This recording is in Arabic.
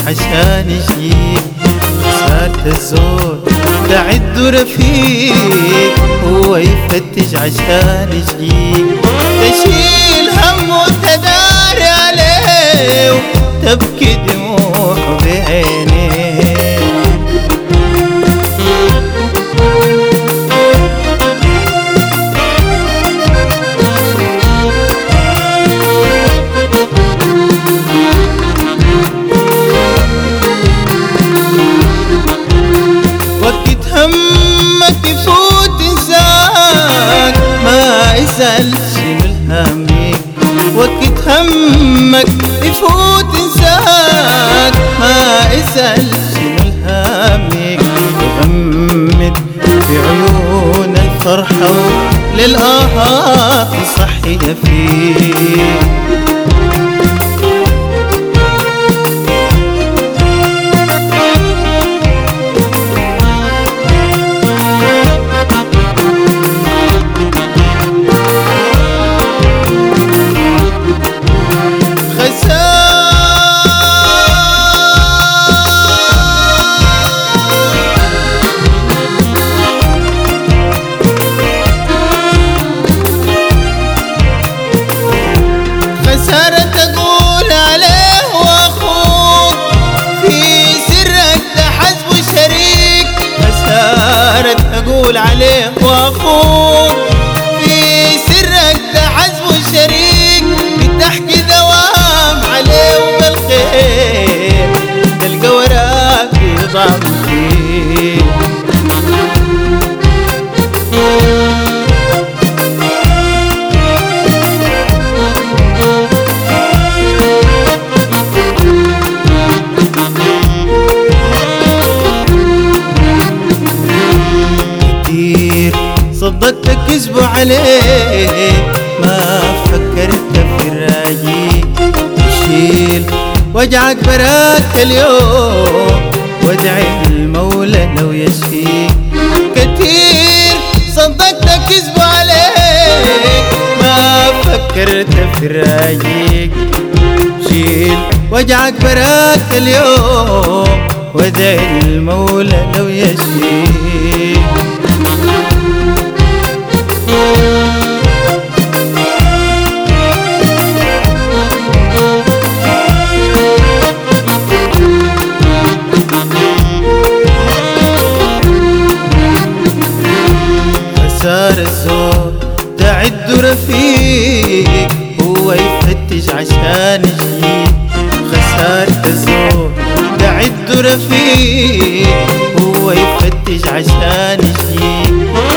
عشان يجيك. خسارة الزول تعد رفيق هو يفتش عشان يجيك. تشيل هم وتداري عليه وتبكي دموع بعينيه. همك يفوت انساك ما يزعلش من همك. وقت همك يفوت انساك ما يزعلش من همك. وغمد في عيون الفرحة للآهات صحية فيك. خسارة تقول عليه واخوك في سرك تحسبه شريك. خسارة تقول عليه واخوك في سرك تحسبه شريك. بتحكي دوام عليه وبالخير تلقى وراك يضعف فيه. صدقتك كذبوا عليك ما فكرت في الراجيك. شيل وجعك براك اليوم وادعي المولى لو يشفيك. كتير صدقتك كذبوا عليك ما فكرت في الراجيك. شيل وجعك براك اليوم وادعي المولى لو يشفيك. خسارة الزول تعد رفيق هو يفتش عشان يجيك. خسارة الزول تعد رفيق هو يفتش عشان يجيك.